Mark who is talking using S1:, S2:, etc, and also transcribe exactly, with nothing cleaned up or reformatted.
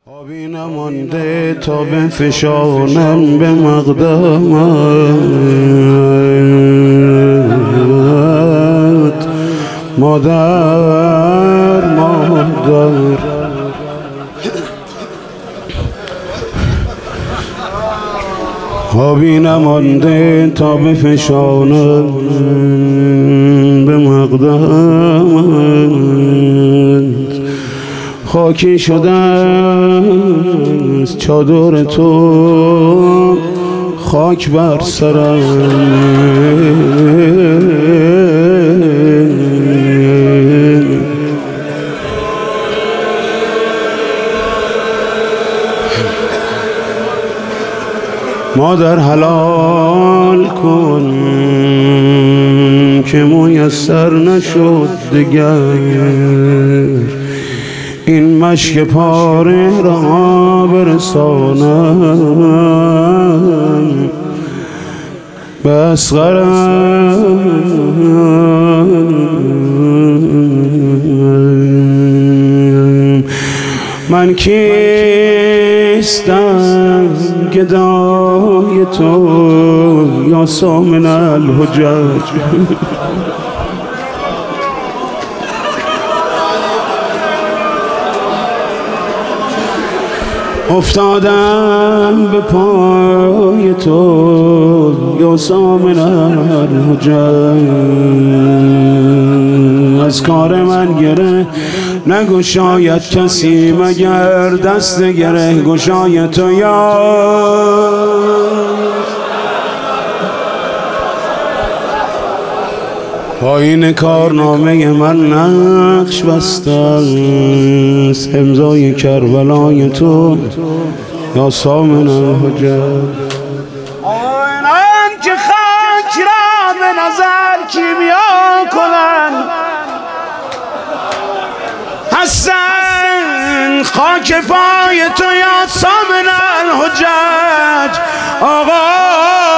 S1: آبی نمانده تا بفشانم به مقدمت، مادر مادر. آبی نمانده تا بفشانم به مقدمت، خاکی شده است چادر تو، خاک بر سرم. مادر حلال کن که میسر نشد دگر، این مشک پاره را برسانم به اصغرم. من کیستم گدای تو یا سامن الحجج، افتادم به پای تو یا سامن الحجج. از کار من گره نگشاید کسی مگر دست گره گشای تو یا پایین کارنامه من نقش بسته است امضای کربلای تو یا سامن الحجج. آنان که خاک را به نظر کیمیا کنن هستن خاک پای تو یا سامن الحجج. آقا